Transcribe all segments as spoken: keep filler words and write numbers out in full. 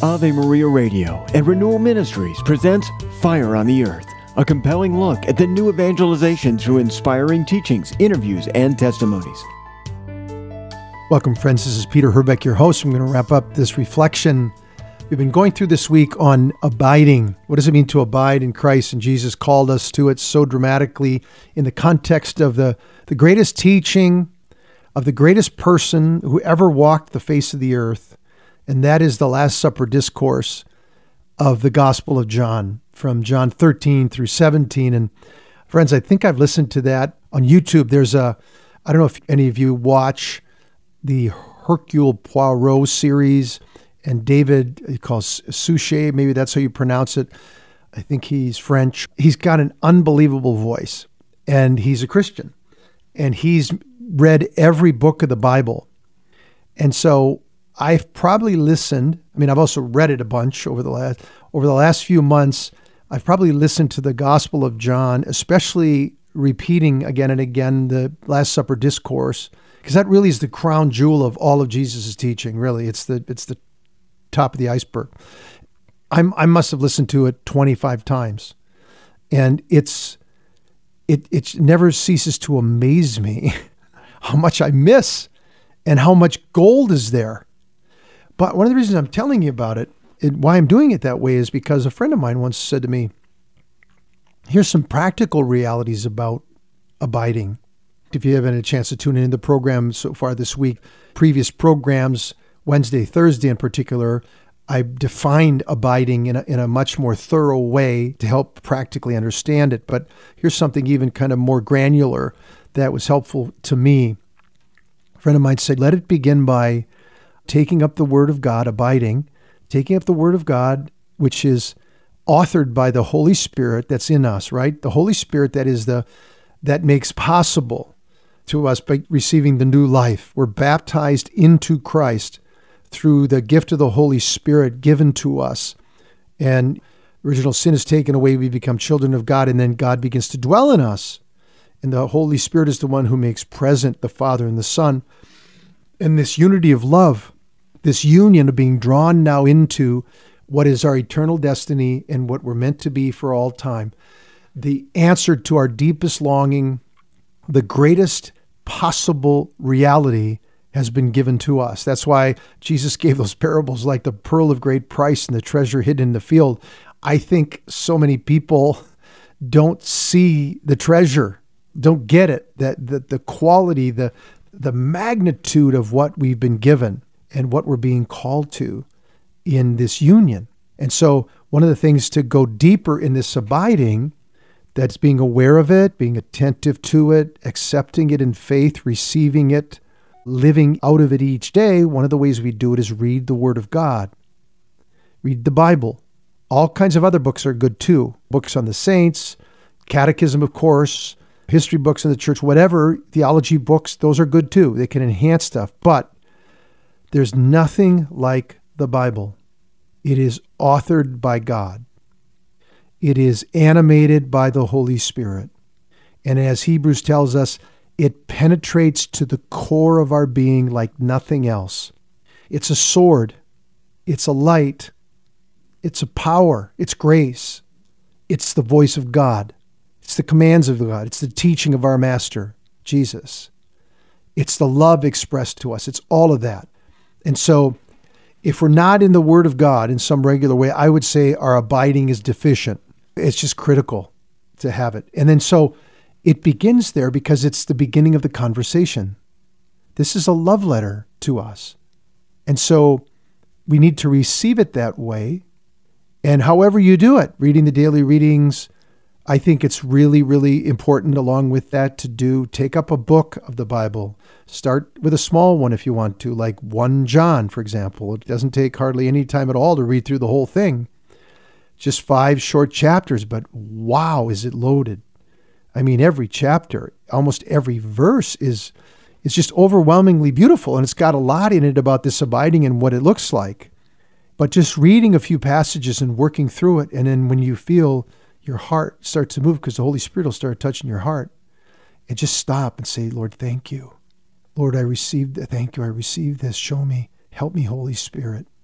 Ave Maria Radio and Renewal Ministries presents Fire on the Earth, a compelling look at the new evangelization through inspiring teachings, interviews, and testimonies. Welcome, friends. This is Peter Herbeck, your host. I'm going to wrap up this reflection we've been going through this week on abiding. What does it mean to abide in Christ? And Jesus called us to it so dramatically in the context of the, the greatest teaching of the greatest person who ever walked the face of the earth, and that is the Last Supper discourse of the Gospel of John, from John thirteen through seventeen. And friends, I think I've listened to that on YouTube. There's a, I don't know if any of you watch the Hercule Poirot series, and David, he calls Suchet, maybe that's how you pronounce it. I think he's French. He's got an unbelievable voice, and he's a Christian, and he's read every book of the Bible. And so I've probably listened, I mean, I've also read it a bunch over the last over the last few months. I've probably listened to the Gospel of John, especially repeating again and again the Last Supper discourse, because that really is the crown jewel of all of Jesus' teaching, really. It's the it's the top of the iceberg. I'm, I must have listened to it twenty-five times, and it's it it never ceases to amaze me how much I miss and how much gold is there. But one of the reasons I'm telling you about it, and why I'm doing it that way, is because a friend of mine once said to me, here's some practical realities about abiding. If you haven't had a chance to tune in the program so far this week, previous programs, Wednesday, Thursday in particular, I defined abiding in a, in a much more thorough way to help practically understand it. But here's something even kind of more granular that was helpful to me. A friend of mine said, let it begin by taking up the Word of God, abiding, taking up the Word of God, which is authored by the Holy Spirit that's in us, right? The Holy Spirit that is the that makes possible to us by receiving the new life. We're baptized into Christ through the gift of the Holy Spirit given to us. And original sin is taken away, we become children of God, and then God begins to dwell in us. And the Holy Spirit is the one who makes present the Father and the Son. And this unity of love, this union of being drawn now into what is our eternal destiny and what we're meant to be for all time, the answer to our deepest longing, the greatest possible reality has been given to us. That's why Jesus gave those parables like the pearl of great price and the treasure hidden in the field. I think so many people don't see the treasure, don't get it, that the, the quality, the the magnitude of what we've been given and what we're being called to in this union. And so one of the things to go deeper in this abiding, that's being aware of it, being attentive to it, accepting it in faith, receiving it, living out of it each day. One of the ways we do it is read the Word of God. Read the Bible. All kinds of other books are good too. Books on the saints, catechism, of course, history books in the church, whatever, theology books, those are good too. They can enhance stuff. But there's nothing like the Bible. It is authored by God. It is animated by the Holy Spirit. And as Hebrews tells us, it penetrates to the core of our being like nothing else. It's a sword. It's a light. It's a power. It's grace. It's the voice of God. It's the commands of God. It's the teaching of our Master, Jesus. It's the love expressed to us. It's all of that. And so if we're not in the Word of God in some regular way, I would say our abiding is deficient. It's just critical to have it. And then so it begins there because it's the beginning of the conversation. This is a love letter to us. And so we need to receive it that way. And however you do it, reading the daily readings, I think it's really, really important along with that to do, take up a book of the Bible. Start with a small one if you want to, like First John, for example. It doesn't take hardly any time at all to read through the whole thing. Just five short chapters, but wow, is it loaded. I mean, every chapter, almost every verse is is just overwhelmingly beautiful, and it's got a lot in it about this abiding and what it looks like. But just reading a few passages and working through it, and then when you feel your heart starts to move because the Holy Spirit will start touching your heart, and just stop and say, Lord, thank you. Lord, I received, thank you, I received this. Show me, help me, Holy Spirit.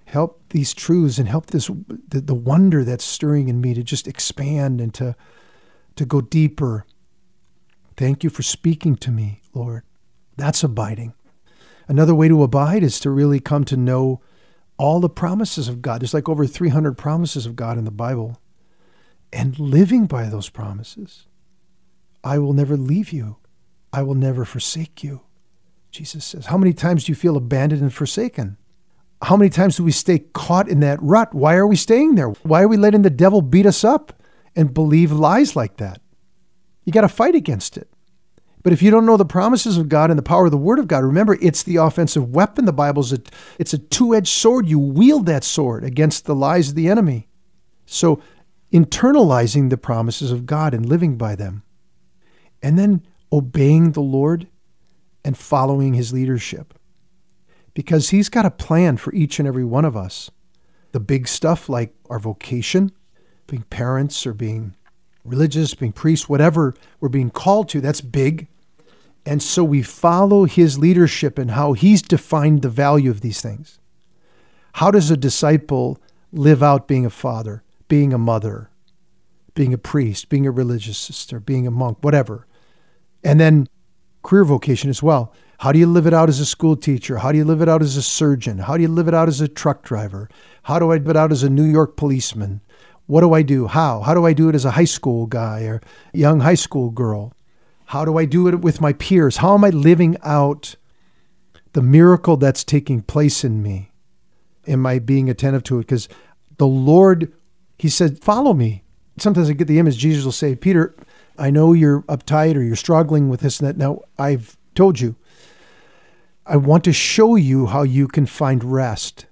Help these truths and help this the, the wonder that's stirring in me to just expand and to, to go deeper. Thank you for speaking to me, Lord. That's abiding. Another way to abide is to really come to know all the promises of God. There's like over three hundred promises of God in the Bible. And living by those promises. I will never leave you. I will never forsake you. Jesus says, how many times do you feel abandoned and forsaken? How many times do we stay caught in that rut? Why are we staying there? Why are we letting the devil beat us up and believe lies like that? You got to fight against it. But if you don't know the promises of God and the power of the Word of God, remember, it's the offensive weapon. The Bible's a, it's a two-edged sword. You wield that sword against the lies of the enemy. So internalizing the promises of God and living by them, and then obeying the Lord and following his leadership. Because he's got a plan for each and every one of us. The big stuff like our vocation, being parents or being religious, being priests, whatever we're being called to, that's big. And so we follow his leadership and how he's defined the value of these things. How does a disciple live out being a father, being a mother, being a priest, being a religious sister, being a monk, whatever? And then career vocation as well. How do you live it out as a school teacher? How do you live it out as a surgeon? How do you live it out as a truck driver? How do I live it out as a New York policeman? What do I do? How? How do I do it as a high school guy or young high school girl? How do I do it with my peers? How am I living out the miracle that's taking place in me? Am I being attentive to it? Because the Lord, he said, follow me. Sometimes I get the image, Jesus will say, Peter, I know you're uptight or you're struggling with this and that. Now, I've told you, I want to show you how you can find rest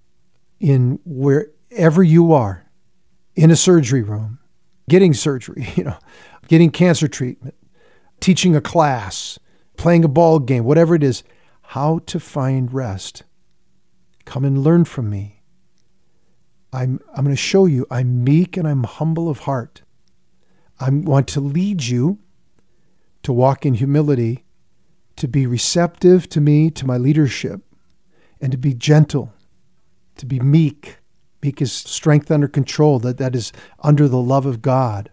in wherever you are, in a surgery room, getting surgery, you know, getting cancer treatment, teaching a class, playing a ball game, whatever it is, how to find rest. Come and learn from me. I'm, I'm going to show you I'm meek and I'm humble of heart. I want to lead you to walk in humility, to be receptive to me, to my leadership, and to be gentle, to be meek. Meek is strength under control, that, that is under the love of God.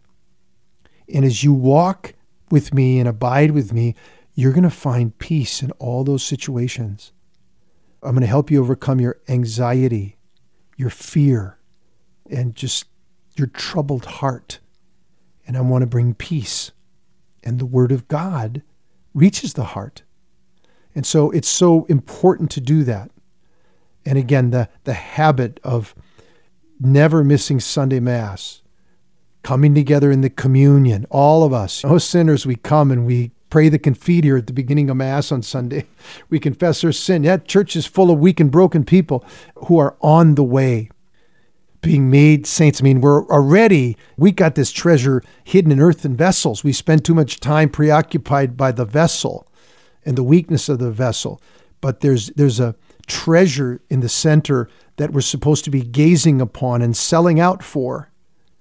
And as you walk with me and abide with me, you're going to find peace in all those situations. I'm going to help you overcome your anxiety, your fear, and just your troubled heart. And I want to bring peace. And the Word of God reaches the heart. And so it's so important to do that. And again, the, the habit of never missing Sunday Mass, coming together in the communion, all of us, no sinners, we come and we pray the Confiteor at the beginning of Mass on Sunday. We confess our sin. That church is full of weak and broken people who are on the way, being made saints. I mean, we're already, we got this treasure hidden in earthen vessels. We spend too much time preoccupied by the vessel and the weakness of the vessel. But there's there's a treasure in the center that we're supposed to be gazing upon and selling out for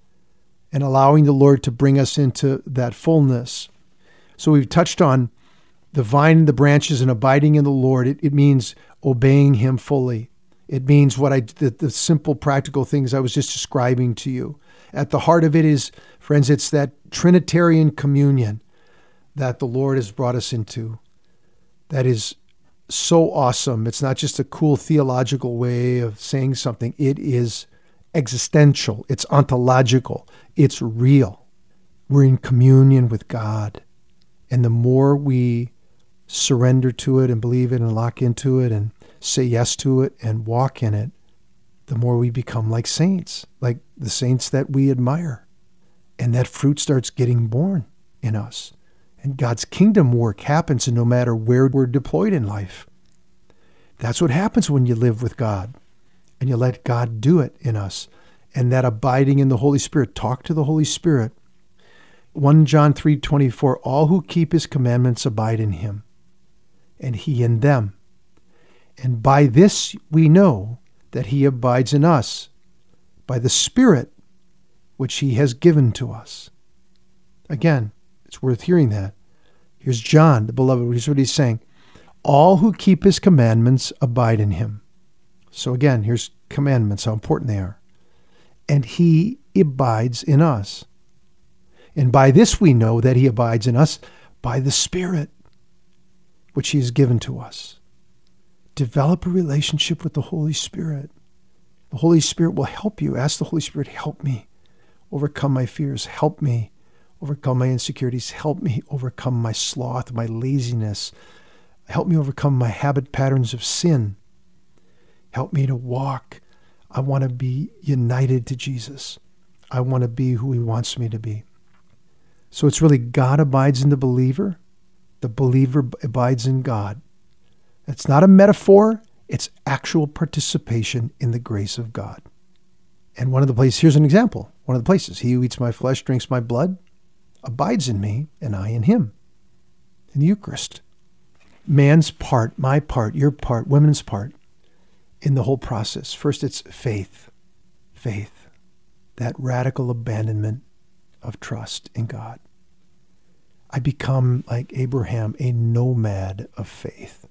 and allowing the Lord to bring us into that fullness. So we've touched on the vine and the branches and abiding in the Lord. It, it means obeying him fully. It means what I the, the simple practical things I was just describing to you. At the heart of it is, friends, it's that Trinitarian communion that the Lord has brought us into. That is so awesome. It's not just a cool theological way of saying something. It is existential. It's ontological. It's real. We're in communion with God. And the more we surrender to it and believe it and lock into it and say yes to it and walk in it, the more we become like saints, like the saints that we admire. And that fruit starts getting born in us. And God's kingdom work happens no matter where we're deployed in life. That's what happens when you live with God and you let God do it in us. And that abiding in the Holy Spirit, talk to the Holy Spirit. First John three twenty-four, all who keep his commandments abide in him, and he in them. And by this we know that he abides in us, by the Spirit which he has given to us. Again, it's worth hearing that. Here's John, the beloved. Here's what he's saying. All who keep his commandments abide in him. So again, here's commandments, how important they are. And he abides in us. And by this we know that he abides in us, by the Spirit, which he has given to us. Develop a relationship with the Holy Spirit. The Holy Spirit will help you. Ask the Holy Spirit, help me overcome my fears. Help me overcome my insecurities. Help me overcome my sloth, my laziness. Help me overcome my habit patterns of sin. Help me to walk. I want to be united to Jesus. I want to be who he wants me to be. So it's really God abides in the believer. The believer abides in God. It's not a metaphor. It's actual participation in the grace of God. And one of the places, here's an example. One of the places, he who eats my flesh, drinks my blood, abides in me, and I in him. In the Eucharist. Man's part, my part, your part, women's part in the whole process. First, it's faith. Faith. That radical abandonment of trust in God. I become, like Abraham, a nomad of faith.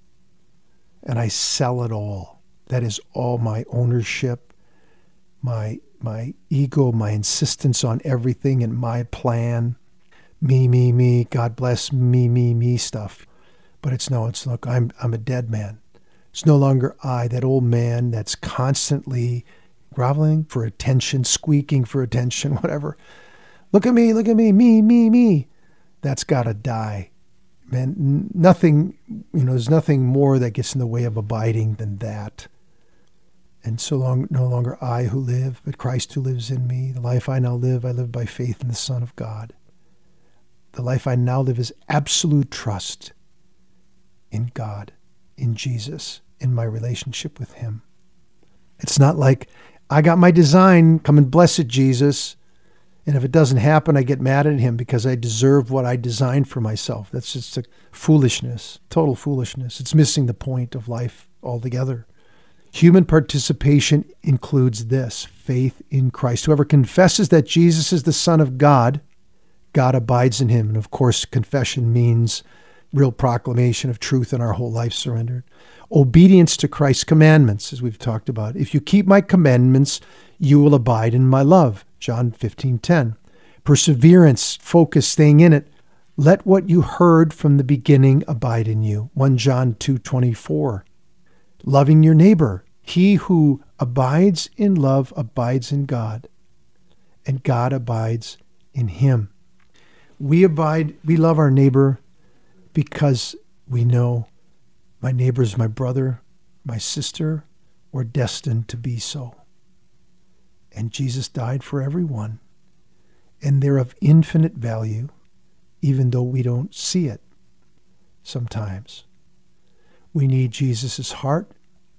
And I sell it all. That is all my ownership, my my ego, my insistence on everything and my plan. Me, me, me, God bless me, me, me stuff. But it's no, it's look, I'm I'm a dead man. It's no longer I, that old man that's constantly groveling for attention, squeaking for attention, whatever. Look at me, look at me, me, me, me. That's got to die. Man, nothing, you know, there's nothing more that gets in the way of abiding than that. And so long, no longer I who live, but Christ who lives in me. The life I now live, I live by faith in the Son of God. The life I now live is absolute trust in God, in Jesus, in my relationship with him. It's not like, I got my design, come and bless it, Jesus. And if it doesn't happen, I get mad at him because I deserve what I designed for myself. That's just a foolishness, total foolishness. It's missing the point of life altogether. Human participation includes this, faith in Christ. Whoever confesses that Jesus is the Son of God, God abides in him. And of course, confession means real proclamation of truth in our whole life surrendered. Obedience to Christ's commandments, as we've talked about. If you keep my commandments, you will abide in my love. John fifteen ten. Perseverance, focus, staying in it. Let what you heard from the beginning abide in you. First John two twenty-four. Loving your neighbor. He who abides in love abides in God, and God abides in him. We abide, we love our neighbor because we know my neighbor is my brother, my sister. We're destined to be so. And Jesus died for everyone. And they're of infinite value, even though we don't see it sometimes. We need Jesus' heart.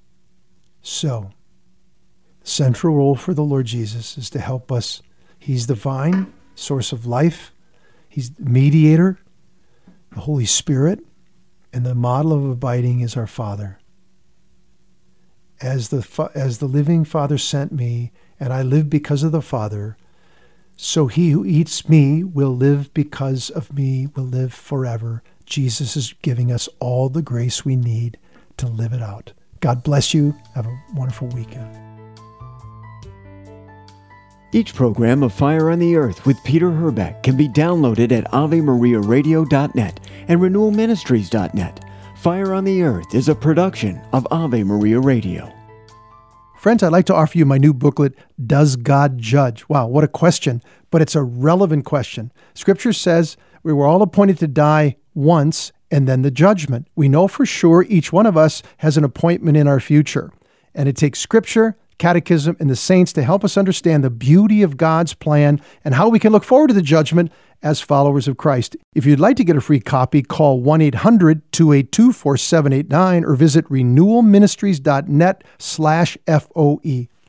So, the central role for the Lord Jesus is to help us. He's the vine, source of life. He's the mediator, the Holy Spirit, and the model of abiding is our Father. As the as the living Father sent me, and I live because of the Father, so he who eats me will live because of me, will live forever. Jesus is giving us all the grace we need to live it out. God bless you. Have a wonderful weekend. Each program of Fire on the Earth with Peter Herbeck can be downloaded at ave maria radio dot net and renewal ministries dot net. Fire on the Earth is a production of Ave Maria Radio. Friends, I'd like to offer you my new booklet, Does God Judge? Wow, what a question, but it's a relevant question. Scripture says we were all appointed to die once and then the judgment. We know for sure each one of us has an appointment in our future. And it takes Scripture, Catechism, and the saints to help us understand the beauty of God's plan and how we can look forward to the judgment as followers of Christ. If you'd like to get a free copy, call one eight hundred two eight two four seven eight nine or visit renewal ministries dot net slash F O E.